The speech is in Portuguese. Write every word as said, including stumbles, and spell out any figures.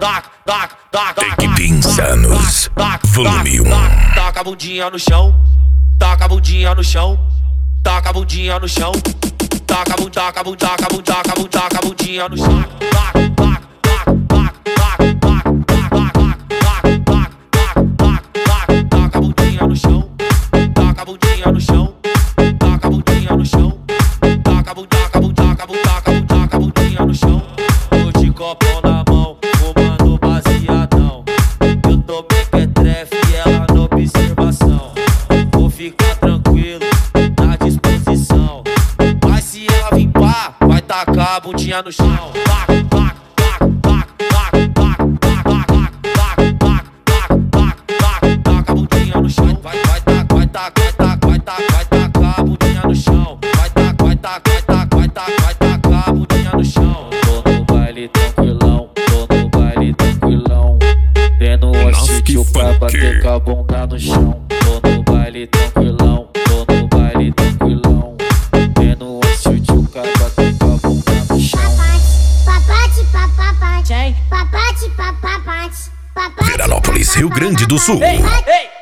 taca, taca, taca. Equipe Insanos, volume um. Taca a bundinha no chão, taca a bundinha no chão, taca a bundinha no chão, taca a bundinha, taca a bundinha, taca a bundinha, taca a bundinha no chão. Taca, taca, taca, taca, taca, taca, taca a bundinha no chão, taca a bundinha no chão, taca a bundinha no chão, taca a bundinha, taca a bundinha, taca a bundinha no chão. Tô de copão na mão, fumando baseadão. Eu tô bem que é trefe e ela na observação. Vou ficar tranquilo, na disposição. Mas se ela vir pá, vai tacar a bundinha no chão. Taca, taca, taca, taca, taca, taca, taca, taca, taca, taca a bundinha no chão. Vai, vai, taca, vai, taca, vai, taca, vai, taca, vai tacar a bundinha no chão. Vai, taca, vai, taca, vai, taca, vai, taca, vai tacar a bundinha no chão. Tô no baile tranquilão, tô no baile tranquilão. Tendo um assídio pra bater com a bunda no chão. Tô no baile tranquilão, tô no baile tranquilão. Tendo um assídio pra bater com a bunda no chão. Papate, papate, papate, papate, papate. Veranópolis, Rio Grande do Sul. Ei, ei.